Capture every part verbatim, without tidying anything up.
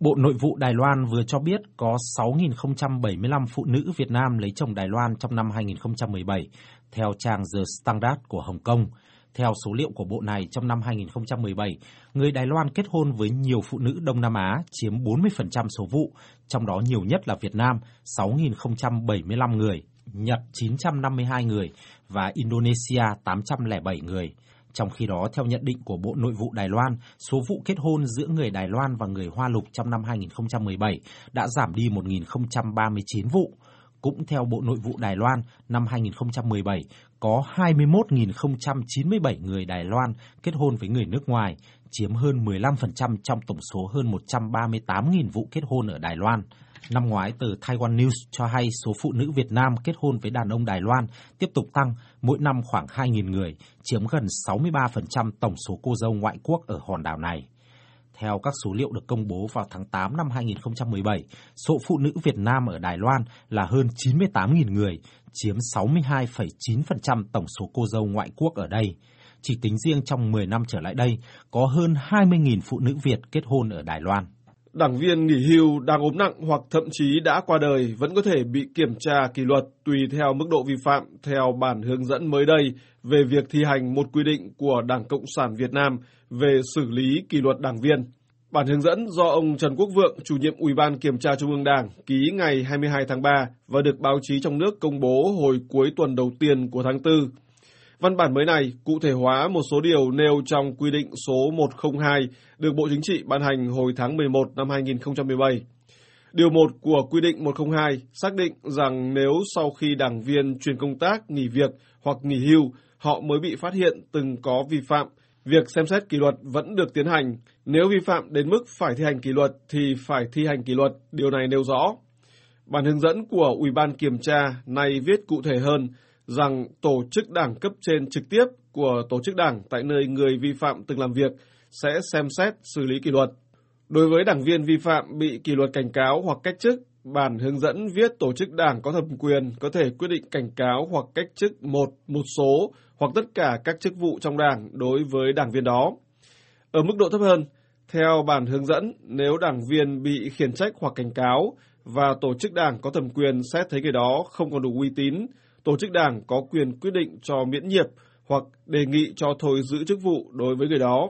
Bộ Nội vụ Đài Loan vừa cho biết có sáu nghìn không trăm bảy mươi lăm phụ nữ Việt Nam lấy chồng Đài Loan trong năm hai nghìn không trăm mười bảy, theo trang The Standard của Hồng Kông. Theo số liệu của bộ này, trong năm hai nghìn không trăm mười bảy, người Đài Loan kết hôn với nhiều phụ nữ Đông Nam Á chiếm bốn mươi phần trăm số vụ, trong đó nhiều nhất là Việt Nam sáu nghìn không trăm bảy mươi lăm người, Nhật chín trăm năm mươi hai người và Indonesia tám trăm lẻ bảy người. Trong khi đó, theo nhận định của Bộ Nội vụ Đài Loan, số vụ kết hôn giữa người Đài Loan và người Hoa Lục trong năm hai nghìn không trăm mười bảy đã giảm đi một nghìn không trăm ba mươi chín vụ. Cũng theo Bộ Nội vụ Đài Loan, năm hai nghìn không trăm mười bảy có hai mươi mốt nghìn không trăm chín mươi bảy người Đài Loan kết hôn với người nước ngoài, chiếm hơn mười lăm phần trăm trong tổng số hơn một trăm ba mươi tám nghìn vụ kết hôn ở Đài Loan. Năm ngoái, tờ Taiwan News cho hay số phụ nữ Việt Nam kết hôn với đàn ông Đài Loan tiếp tục tăng, mỗi năm khoảng hai nghìn người, chiếm gần sáu mươi ba phần trăm tổng số cô dâu ngoại quốc ở hòn đảo này. Theo các số liệu được công bố vào tháng tám năm hai nghìn không trăm mười bảy, số phụ nữ Việt Nam ở Đài Loan là hơn chín mươi tám nghìn người, chiếm sáu mươi hai phẩy chín phần trăm tổng số cô dâu ngoại quốc ở đây. Chỉ tính riêng trong mười năm trở lại đây, có hơn hai mươi nghìn phụ nữ Việt kết hôn ở Đài Loan. Đảng viên nghỉ hưu đang ốm nặng hoặc thậm chí đã qua đời vẫn có thể bị kiểm tra kỷ luật tùy theo mức độ vi phạm theo bản hướng dẫn mới đây về việc thi hành một quy định của Đảng Cộng sản Việt Nam về xử lý kỷ luật đảng viên. Bản hướng dẫn do ông Trần Quốc Vượng, chủ nhiệm Ủy ban Kiểm tra Trung ương Đảng, ký ngày hai mươi hai tháng ba và được báo chí trong nước công bố hồi cuối tuần đầu tiên của tháng tư. Văn bản mới này cụ thể hóa một số điều nêu trong quy định số một không hai được Bộ Chính trị ban hành hồi tháng mười một năm hai nghìn không trăm mười bảy. Điều một của quy định một không hai xác định rằng nếu sau khi đảng viên chuyển công tác, nghỉ việc hoặc nghỉ hưu, họ mới bị phát hiện từng có vi phạm, việc xem xét kỷ luật vẫn được tiến hành. Nếu vi phạm đến mức phải thi hành kỷ luật thì phải thi hành kỷ luật, điều này nêu rõ. Bản hướng dẫn của Ủy ban Kiểm tra này viết cụ thể hơn rằng tổ chức đảng cấp trên trực tiếp của tổ chức đảng tại nơi người vi phạm từng làm việc sẽ xem xét xử lý kỷ luật. Đối với đảng viên vi phạm bị kỷ luật cảnh cáo hoặc cách chức, bản hướng dẫn viết tổ chức đảng có thẩm quyền có thể quyết định cảnh cáo hoặc cách chức một, một số hoặc tất cả các chức vụ trong đảng đối với đảng viên đó. Ở mức độ thấp hơn, theo bản hướng dẫn, nếu đảng viên bị khiển trách hoặc cảnh cáo và tổ chức đảng có thẩm quyền xét thấy người đó không còn đủ uy tín, tổ chức đảng có quyền quyết định cho miễn nhiệm hoặc đề nghị cho thôi giữ chức vụ đối với người đó.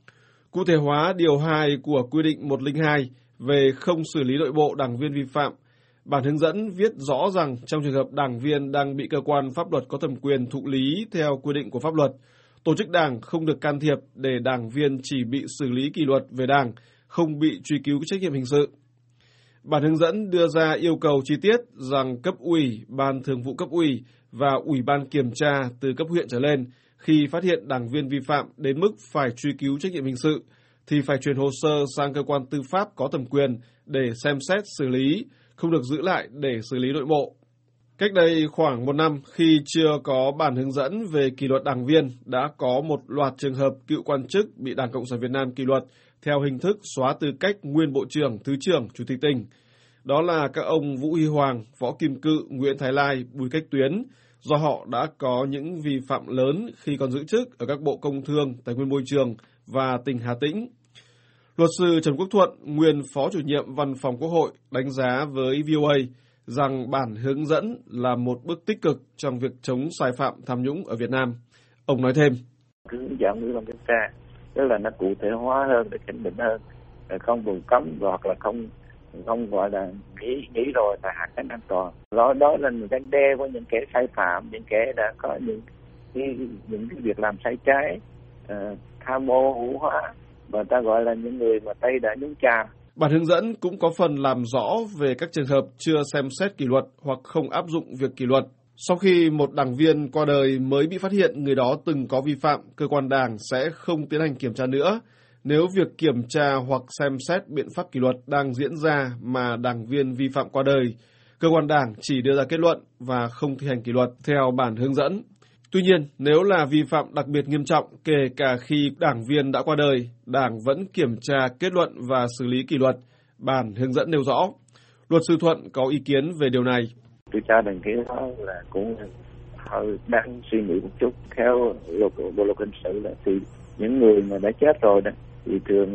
Cụ thể hóa điều hai của quy định một không hai về không xử lý nội bộ đảng viên vi phạm, bản hướng dẫn viết rõ rằng trong trường hợp đảng viên đang bị cơ quan pháp luật có thẩm quyền thụ lý theo quy định của pháp luật, tổ chức đảng không được can thiệp để đảng viên chỉ bị xử lý kỷ luật về đảng, không bị truy cứu trách nhiệm hình sự. Bản hướng dẫn đưa ra yêu cầu chi tiết rằng cấp ủy, ban thường vụ cấp ủy và ủy ban kiểm tra từ cấp huyện trở lên khi phát hiện đảng viên vi phạm đến mức phải truy cứu trách nhiệm hình sự thì phải chuyển hồ sơ sang cơ quan tư pháp có thẩm quyền để xem xét xử lý, không được giữ lại để xử lý nội bộ. Cách đây khoảng một năm, khi chưa có bản hướng dẫn về kỷ luật đảng viên, đã có một loạt trường hợp cựu quan chức bị Đảng Cộng sản Việt Nam kỷ luật theo hình thức xóa tư cách nguyên Bộ trưởng, Thứ trưởng, Chủ tịch tỉnh. Đó là các ông Vũ Huy Hoàng, Võ Kim Cự, Nguyễn Thái Lai, Bùi Cách Tuyến, do họ đã có những vi phạm lớn khi còn giữ chức ở các Bộ Công Thương, Tài nguyên Môi trường và tỉnh Hà Tĩnh. Luật sư Trần Quốc Thuận, nguyên Phó Chủ nhiệm Văn phòng Quốc hội, đánh giá với vê o a rằng bản hướng dẫn là một bước tích cực trong việc chống sai phạm tham nhũng ở Việt Nam. Ông nói thêm. Cứ giảm ủy ban kiểm tra, tức là nó cụ thể hóa hơn, để khẳng định hơn, không vùng cấm hoặc là không không gọi là nghĩ nghĩ rồi là hạ cánh an toàn. Đó đó là những cái đe của những kẻ sai phạm, những kẻ đã có những cái những cái việc làm sai trái, uh, tham ô hữu hóa, và ta gọi là những người mà tay đã nhúng chàm. Bản hướng dẫn cũng có phần làm rõ về các trường hợp chưa xem xét kỷ luật hoặc không áp dụng việc kỷ luật. Sau khi một đảng viên qua đời mới bị phát hiện người đó từng có vi phạm, cơ quan đảng sẽ không tiến hành kiểm tra nữa. Nếu việc kiểm tra hoặc xem xét biện pháp kỷ luật đang diễn ra mà đảng viên vi phạm qua đời, cơ quan đảng chỉ đưa ra kết luận và không thi hành kỷ luật theo bản hướng dẫn. Tuy nhiên, nếu là vi phạm đặc biệt nghiêm trọng, kể cả khi đảng viên đã qua đời, đảng vẫn kiểm tra kết luận và xử lý kỷ luật, bản hướng dẫn nêu rõ. Luật sư Thuận có ý kiến về điều này. Tôi cho rằng cái đó là cũng hơi đáng suy nghĩ một chút. Theo luật bộ luật hình sự là thì những người mà đã chết rồi đó thì thường là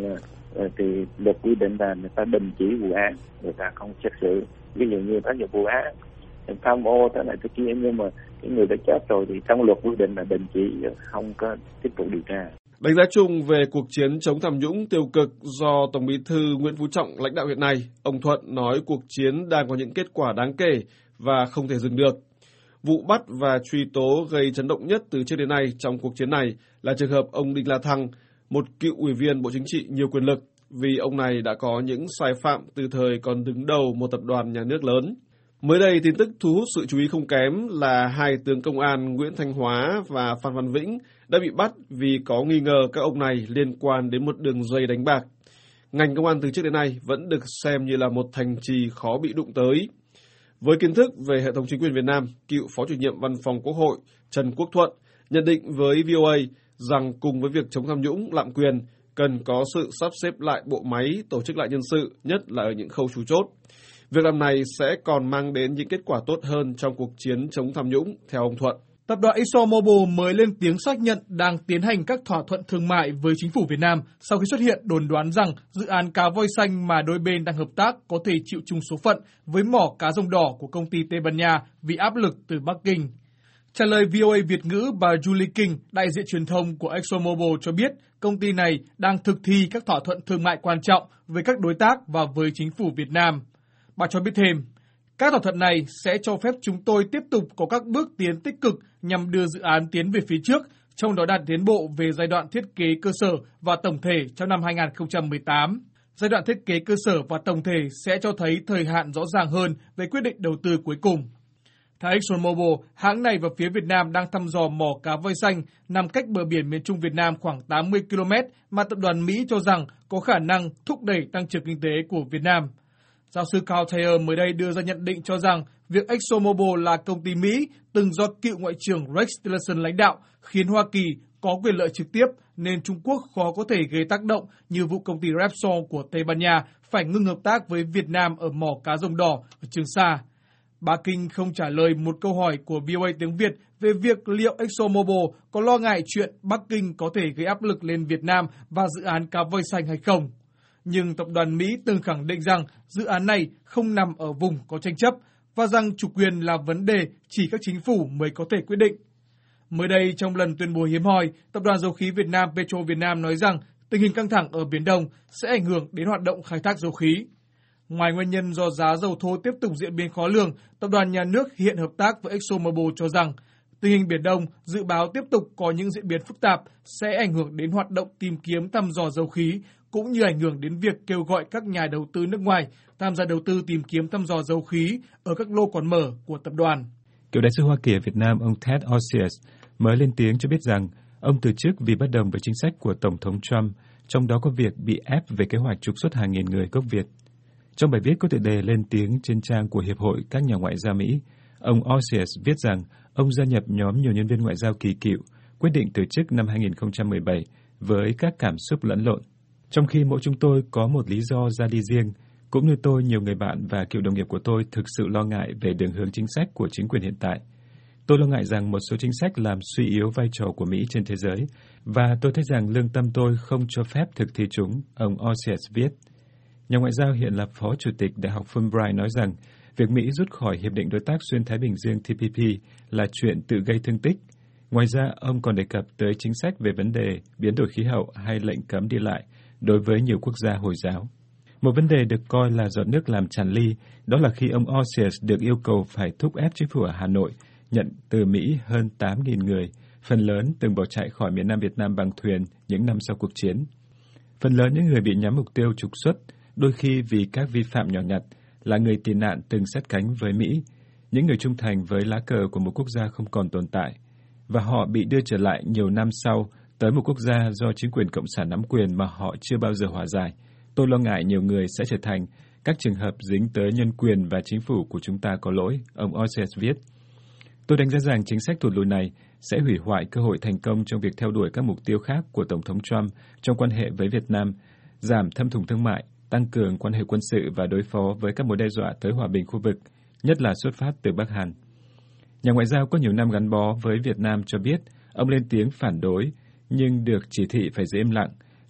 thì luật quy định là người ta đình chỉ vụ án, người ta không xét xử. Ví dụ như có nhiều vụ án tham ô thế này thế kia, nhưng mà cái người đã chết rồi thì trong luật quy định là đình chỉ, không có tiếp tục điều tra. Đánh giá chung về cuộc chiến chống tham nhũng tiêu cực do Tổng Bí thư Nguyễn Phú Trọng lãnh đạo hiện nay, ông Thuận nói cuộc chiến đang có những kết quả đáng kể và không thể dừng được. Vụ bắt và truy tố gây chấn động nhất từ trước đến nay trong cuộc chiến này là trường hợp ông Đinh La Thăng, một cựu ủy viên Bộ Chính trị nhiều quyền lực, vì ông này đã có những sai phạm từ thời còn đứng đầu một tập đoàn nhà nước lớn. Mới đây, tin tức thu hút sự chú ý không kém là hai tướng công an Nguyễn Thanh Hóa và Phan Văn Vĩnh đã bị bắt vì có nghi ngờ các ông này liên quan đến một đường dây đánh bạc. Ngành công an từ trước đến nay vẫn được xem như là một thành trì khó bị đụng tới. Với kiến thức về hệ thống chính quyền Việt Nam, cựu Phó chủ nhiệm Văn phòng Quốc hội Trần Quốc Thuận nhận định với vê o a rằng cùng với việc chống tham nhũng, lạm quyền, cần có sự sắp xếp lại bộ máy, tổ chức lại nhân sự, nhất là ở những khâu chủ chốt. Việc làm này sẽ còn mang đến những kết quả tốt hơn trong cuộc chiến chống tham nhũng, theo ông Thuận. Tập đoàn ExxonMobil mới lên tiếng xác nhận đang tiến hành các thỏa thuận thương mại với chính phủ Việt Nam sau khi xuất hiện đồn đoán rằng dự án cá voi xanh mà đôi bên đang hợp tác có thể chịu chung số phận với mỏ cá rồng đỏ của công ty Tây Ban Nha vì áp lực từ Bắc Kinh. Trả lời vê o a Việt ngữ, bà Julie King, đại diện truyền thông của ExxonMobil cho biết công ty này đang thực thi các thỏa thuận thương mại quan trọng với các đối tác và với chính phủ Việt Nam. Bà cho biết thêm, các thỏa thuận này sẽ cho phép chúng tôi tiếp tục có các bước tiến tích cực nhằm đưa dự án tiến về phía trước, trong đó đạt tiến bộ về giai đoạn thiết kế cơ sở và tổng thể trong năm hai không một tám. Giai đoạn thiết kế cơ sở và tổng thể sẽ cho thấy thời hạn rõ ràng hơn về quyết định đầu tư cuối cùng. Theo ExxonMobil, hãng này và phía Việt Nam đang thăm dò mỏ cá voi xanh nằm cách bờ biển miền Trung Việt Nam khoảng tám mươi ki lô mét mà tập đoàn Mỹ cho rằng có khả năng thúc đẩy tăng trưởng kinh tế của Việt Nam. Giáo sư Carl Thayer mới đây đưa ra nhận định cho rằng việc ExxonMobil là công ty Mỹ từng do cựu Ngoại trưởng Rex Tillerson lãnh đạo khiến Hoa Kỳ có quyền lợi trực tiếp nên Trung Quốc khó có thể gây tác động như vụ công ty Repsol của Tây Ban Nha phải ngưng hợp tác với Việt Nam ở mỏ cá rồng đỏ ở Trường Sa. Bà Kinh không trả lời một câu hỏi của vê o a tiếng Việt về việc liệu ExxonMobil có lo ngại chuyện Bắc Kinh có thể gây áp lực lên Việt Nam và dự án cá voi xanh hay không. Nhưng tập đoàn Mỹ từng khẳng định rằng dự án này không nằm ở vùng có tranh chấp và rằng chủ quyền là vấn đề chỉ các chính phủ mới có thể quyết định. Mới đây, trong lần tuyên bố hiếm hoi, Tập đoàn Dầu khí Việt Nam Petro Việt Nam nói rằng tình hình căng thẳng ở Biển Đông sẽ ảnh hưởng đến hoạt động khai thác dầu khí. Ngoài nguyên nhân do giá dầu thô tiếp tục diễn biến khó lường, Tập đoàn Nhà nước hiện hợp tác với ExxonMobil cho rằng tình hình Biển Đông dự báo tiếp tục có những diễn biến phức tạp sẽ ảnh hưởng đến hoạt động tìm kiếm thăm dò dầu khí, cũng như ảnh hưởng đến việc kêu gọi các nhà đầu tư nước ngoài tham gia đầu tư tìm kiếm thăm dò dầu khí ở các lô còn mở của tập đoàn. Cựu đại sứ Hoa Kỳ ở Việt Nam ông Ted Osius mới lên tiếng cho biết rằng ông từ chức vì bất đồng với chính sách của Tổng thống Trump, trong đó có việc bị ép về kế hoạch trục xuất hàng nghìn người gốc Việt. Trong bài viết có tựa đề lên tiếng trên trang của Hiệp hội các nhà ngoại giao Mỹ, ông Osius viết rằng ông gia nhập nhóm nhiều nhân viên ngoại giao kỳ cựu, quyết định từ chức năm hai không một bảy với các cảm xúc lẫn lộn. Trong khi mỗi chúng tôi có một lý do ra đi riêng, cũng như tôi, nhiều người bạn và cựu đồng nghiệp của tôi thực sự lo ngại về đường hướng chính sách của chính quyền hiện tại. Tôi lo ngại rằng một số chính sách làm suy yếu vai trò của Mỹ trên thế giới, và tôi thấy rằng lương tâm tôi không cho phép thực thi chúng, ông Osius viết. Nhà ngoại giao hiện là Phó Chủ tịch Đại học Fulbright nói rằng việc Mỹ rút khỏi Hiệp định Đối tác Xuyên Thái Bình Dương T P P là chuyện tự gây thương tích. Ngoài ra, ông còn đề cập tới chính sách về vấn đề biến đổi khí hậu hay lệnh cấm đi lại đối với nhiều quốc gia Hồi giáo. Một vấn đề được coi là giọt nước làm tràn ly, đó là khi ông Osius được yêu cầu phải thúc ép chính phủ ở Hà Nội nhận từ Mỹ hơn tám nghìn người, phần lớn từng bỏ chạy khỏi miền Nam Việt Nam bằng thuyền những năm sau cuộc chiến. Phần lớn những người bị nhắm mục tiêu trục xuất, đôi khi vì các vi phạm nhỏ nhặt, là người tị nạn từng sát cánh với Mỹ, những người trung thành với lá cờ của một quốc gia không còn tồn tại, và họ bị đưa trở lại nhiều năm sau tới một quốc gia do chính quyền cộng sản nắm quyền mà họ chưa bao giờ hòa giải. Tôi lo ngại nhiều người sẽ trở thành các trường hợp dính tới nhân quyền và chính phủ của chúng ta có lỗi, ông Osius viết. Tôi đánh giá rằng chính sách thụt lùi này sẽ hủy hoại cơ hội thành công trong việc theo đuổi các mục tiêu khác của Tổng thống Trump trong quan hệ với Việt Nam, giảm thâm thủng thương mại, tăng cường quan hệ quân sự và đối phó với các mối đe dọa tới hòa bình khu vực, nhất là xuất phát từ Bắc Hàn. Nhà ngoại giao có nhiều năm gắn bó với Việt Nam cho biết ông lên tiếng phản đối, nhưng được chỉ thị phải giữ im lặng,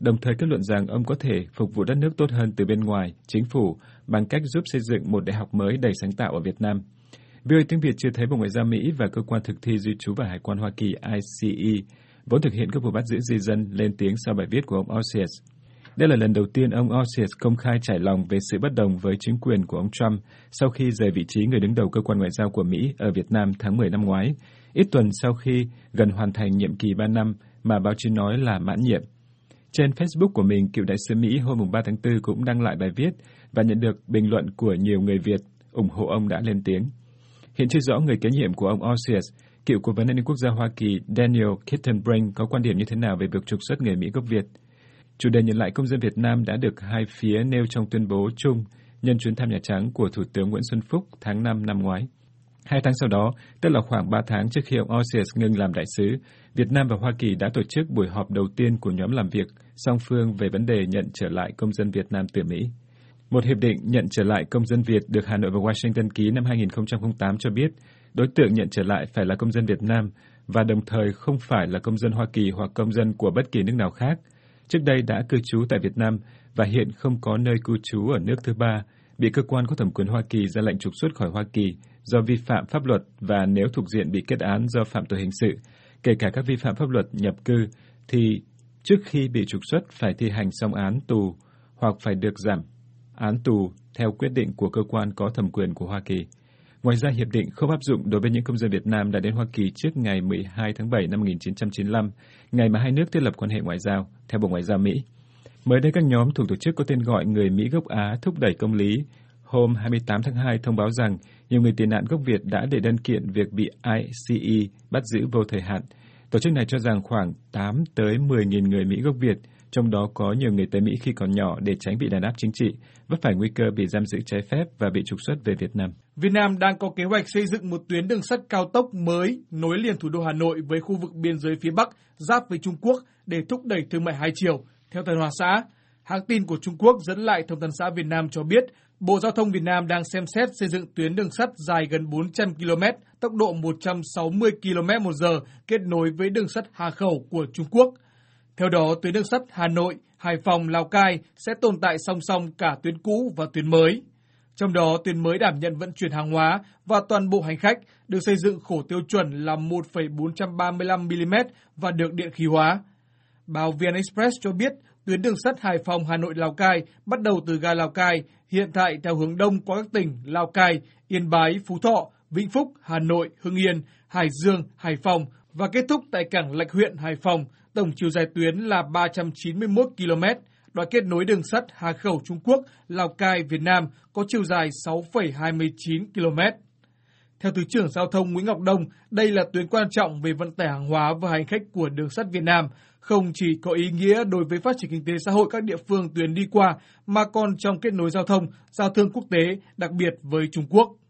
đồng thời kết luận rằng ông có thể phục vụ đất nước tốt hơn từ bên ngoài, chính phủ, bằng cách giúp xây dựng một đại học mới đầy sáng tạo ở Việt Nam. vê o a tiếng Việt chưa thấy Bộ Ngoại giao Mỹ và Cơ quan Thực thi Di trú và Hải quan Hoa Kỳ I C E vốn thực hiện các vụ bắt giữ di dân lên tiếng sau bài viết của ông Osius. Đây là lần đầu tiên ông Osius công khai trải lòng về sự bất đồng với chính quyền của ông Trump sau khi rời vị trí người đứng đầu cơ quan ngoại giao của Mỹ ở Việt Nam tháng mười năm ngoái, ít tuần sau khi gần hoàn thành nhiệm kỳ ba năm mà báo chí nói là mãn nhiệm. Trên Facebook của mình, cựu đại sứ Mỹ hôm ba tháng tư cũng đăng lại bài viết và nhận được bình luận của nhiều người Việt ủng hộ ông đã lên tiếng. Hiện chưa rõ người kế nhiệm của ông Osius, cựu cố vấn an ninh quốc gia Hoa Kỳ Daniel Kittenbrink có quan điểm như thế nào về việc trục xuất người Mỹ gốc Việt. Chủ đề nhận lại công dân Việt Nam đã được hai phía nêu trong tuyên bố chung nhân chuyến thăm Nhà Trắng của Thủ tướng Nguyễn Xuân Phúc tháng năm năm ngoái. Hai tháng sau đó, tức là khoảng ba tháng trước khi ông Osius ngừng làm đại sứ, Việt Nam và Hoa Kỳ đã tổ chức buổi họp đầu tiên của nhóm làm việc song phương về vấn đề nhận trở lại công dân Việt Nam từ Mỹ. Một hiệp định nhận trở lại công dân Việt được Hà Nội và Washington ký năm hai nghìn không trăm lẻ tám cho biết đối tượng nhận trở lại phải là công dân Việt Nam và đồng thời không phải là công dân Hoa Kỳ hoặc công dân của bất kỳ nước nào khác. Trước đây đã cư trú tại Việt Nam và hiện không có nơi cư trú ở nước thứ ba, bị cơ quan có thẩm quyền Hoa Kỳ ra lệnh trục xuất khỏi Hoa Kỳ do vi phạm pháp luật và nếu thuộc diện bị kết án do phạm tội hình sự, kể cả các vi phạm pháp luật nhập cư, thì trước khi bị trục xuất phải thi hành xong án tù hoặc phải được giảm án tù theo quyết định của cơ quan có thẩm quyền của Hoa Kỳ. Ngoài ra, hiệp định không áp dụng đối với những công dân Việt Nam đã đến Hoa Kỳ trước ngày mười hai tháng bảy năm một nghìn chín trăm chín mươi lăm, ngày mà hai nước thiết lập quan hệ ngoại giao, theo Bộ Ngoại giao Mỹ. Mới đây, các nhóm thuộc tổ chức có tên gọi Người Mỹ gốc Á thúc đẩy công lý hôm hai mươi tám tháng hai thông báo rằng nhiều người tị nạn gốc Việt đã đệ đơn kiện việc bị I C E bắt giữ vô thời hạn. Tổ chức này cho rằng khoảng tám tới mười nghìn người Mỹ gốc Việt, trong đó có nhiều người tới Mỹ khi còn nhỏ để tránh bị đàn áp chính trị, vấp phải nguy cơ bị giam giữ trái phép và bị trục xuất về Việt Nam. Việt Nam đang có kế hoạch xây dựng một tuyến đường sắt cao tốc mới nối liền thủ đô Hà Nội với khu vực biên giới phía Bắc giáp với Trung Quốc để thúc đẩy thương mại hai chiều. Theo Tân Hoa Xã, hãng tin của Trung Quốc dẫn lại Thông tấn xã Việt Nam cho biết, Bộ Giao thông Việt Nam đang xem xét xây dựng tuyến đường sắt dài gần bốn trăm ki lô mét, tốc độ một trăm sáu mươi ki lô mét một giờ, kết nối với đường sắt Hà Khẩu của Trung Quốc. Theo đó, tuyến đường sắt Hà Nội, Hải Phòng, Lào Cai sẽ tồn tại song song cả tuyến cũ và tuyến mới. Trong đó, tuyến mới đảm nhận vận chuyển hàng hóa và toàn bộ hành khách được xây dựng khổ tiêu chuẩn là một phẩy bốn trăm ba mươi lăm mi-li-mét và được điện khí hóa. Báo vê en Express cho biết, tuyến đường sắt Hải Phòng, Hà Nội, Lào Cai bắt đầu từ ga Lào Cai, hiện tại theo hướng đông qua các tỉnh Lào Cai, Yên Bái, Phú Thọ, Vĩnh Phúc, Hà Nội, Hưng Yên, Hải Dương, Hải Phòng và kết thúc tại cảng Lạch Huyện, Hải Phòng. Tổng chiều dài tuyến là ba trăm chín mươi mốt ki lô mét. Đoạn kết nối đường sắt Hà Khẩu Trung Quốc, Lào Cai Việt Nam có chiều dài sáu phẩy hai mươi chín ki lô mét. Theo Thứ trưởng Giao thông Nguyễn Ngọc Đông, đây là tuyến quan trọng về vận tải hàng hóa và hành khách của đường sắt Việt Nam, không chỉ có ý nghĩa đối với phát triển kinh tế xã hội các địa phương tuyến đi qua, mà còn trong kết nối giao thông, giao thương quốc tế, đặc biệt với Trung Quốc.